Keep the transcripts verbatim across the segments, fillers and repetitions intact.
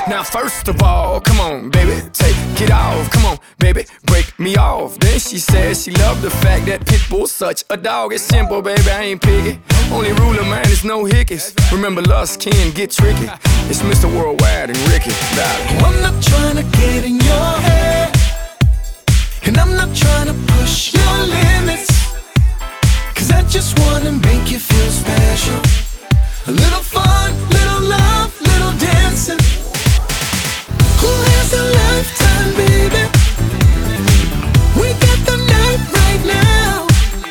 Now first of all, come on, baby, take it off. Come on, baby, break me off. Then she said she loved the fact that Pitbull's such a dog. It's simple, baby, I ain't picky. Only rule of mine is no hickeys. Remember, lust can get tricky. It's Mister Worldwide and Ricky, darling. I'm not trying to get in your head, and I'm not trying to push your limits, cause I just wanna make you feel special. A little fun, little love, little dancing. Who has a lifetime, baby? We got the night right now.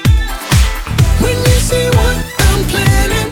When you see what I'm planning,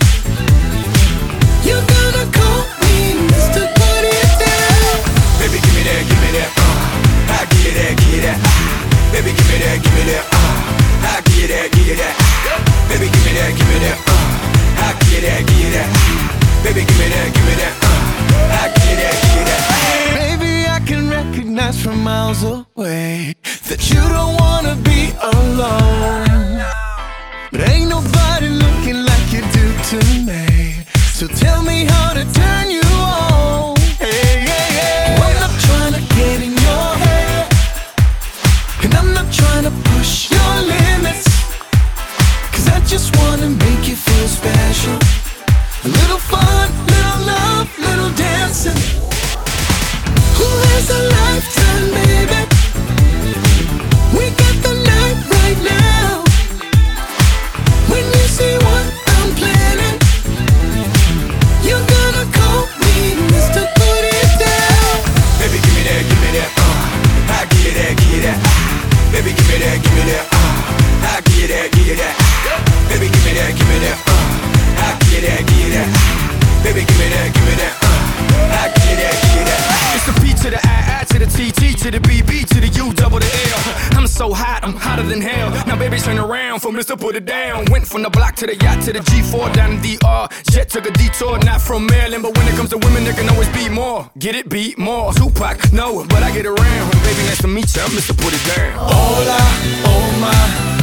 you're gonna call me Mister Put It Down. Baby, give me that, give me that, uh I give you that, give you that, uh Baby, give me that, give me that, uh I give you that, give you that, baby, give me that, give me that, uh I give you that, give you that, baby, give me that, give me that, uh I give you that, give you that. Baby, I can recognize from miles away that you don't wanna be alone, but ain't nobody looking like you do to me. So tell me how to turn you on. Hey, yeah, yeah. I'm not trying to get in your head, and I'm not trying to push your limits, cause I just wanna make you feel special. A little fun, little love, little dancing. Who has a lifetime, baby? We got the night right now. When you see what I'm planning, you're gonna call me Mister Put It Down. Baby, give me that, give me that, uh I give you that, give you that, uh Baby, give me that, give me that, uh I give you that, give you that, baby, give me that, give me that, uh I give you that, give you that, baby, give me that, give me that, uh I give you that, give you that. It's the P to the I, I to the T, T to the B, B to the U, double the L. I'm so hot, I'm hotter than hell. Now baby, turn around for Mister Put It Down. Went from the block to the yacht to the G four down to D R. Jet took a detour, not from Maryland, but when it comes to women, there can always be more. Get it, beat more. Tupac, no, but I get around. Baby, nice to meet you, I'm Mister Put It Down. Hola, oh my.